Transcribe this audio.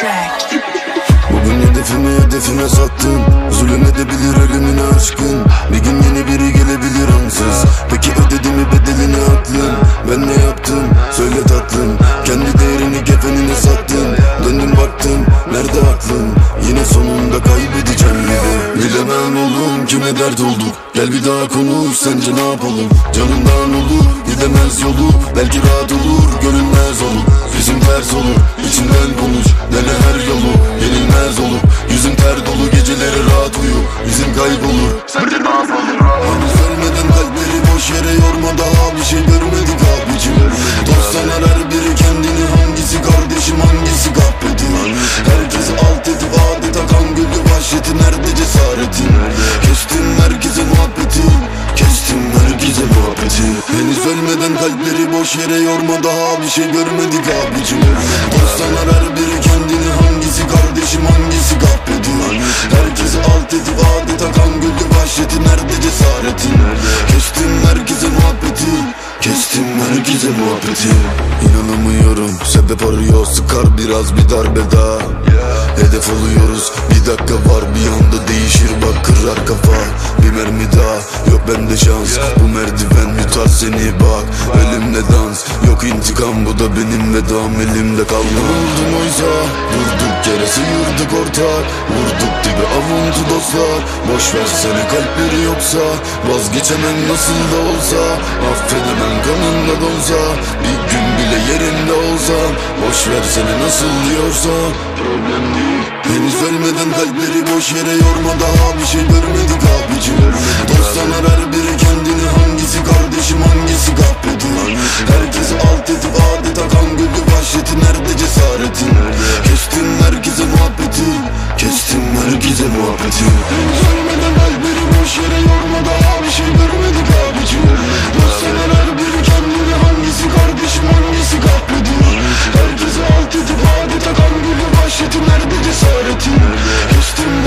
Bugün hedefime sattım. Zulüm edebilir ölümüne aşkın. Bir gün yeni biri gelebilir ansız. Peki ödedi mi bedelini aklım? Ben ne yaptım? Söyle tatlım. Kendi değerini kefenine sattın. Döndüm baktım, nerede aklın? Yine sonunda kaybedeceğim gibi. Bilemem oğlum, kime dert olduk? Gel bir daha konuş, sence ne yapalım? Canından olur, gidemez yolu. Belki rahat olur, görünmez olur. Yüzüm ters olur, içinden konuş. Dene her yolu, yenilmez olur. Yüzüm ter dolu, geceleri rahat uyu. Yüzüm kaybolur, sence ne yapalım? Henüz ölmeden kalpleri boş yere yorma. Daha bir şey görmedik abicim. Dost sanar her biri kendini. Hangisi kardeşim, hangisi kahpetin? Herkes alt edip adeta kan güldü. Vahşeti nerede cesaretin? Kestim herkese muhabbeti. Kestim herkese muhabbeti. Henüz ölmeden kalpleri boş yere yorma. Daha bir şey görmedik abicim. Dost sanar her biri kendini. Hangisi kardeşim, hangisi kahpetin? Herkes alt edip adeta kan güldü. Vahşeti nerede cesaretin? Kestim herkese muhabbeti. Kestim herkese muhabbeti. İnanamıyorum, sebep arıyor. Sıkar biraz bir darbe daha. Hedef oluyoruz, bir dakika var. Bir anda değişir bak, kırar kafa. Bir mermi daha, yok bende şans. Bu merdiven yutar seni bak. Elimle dans, yok intikam. Bu da benim vedam, elimde kalma. Oldum oysa, durduk yere sıyırdık ortak. Vurduk dibe avuntu dostlar. Boş versene kalpleri yoksa. Vazgeçemem nasıl da olsa. Affedemem kanında donsa. Bir gün bile yerinde olsam. Boş versene nasıl diyorsa. Problem değil. Henüz ölmeden kalpleri boş yere yorma. Daha bir şey görmedik abicim. Dost sanar her biri kendini. Hangisi kardeşim, hangisi kahpetin? Herkes alt edip adeta kan güldü. Vahşeti nerede cesaretin? Kestim herkese muhabbeti. Kestim herkese muhabbeti. Henüz ölmeden kalpleri boş yere yorma. Daha bir şey görmedik abicim. Dost sanar her biri kendini. Hangisi kardeşim, hangisi kahpetin? Herkes alt edip adeta kan güldü. Vahşeti nerede cesaretin? Kestim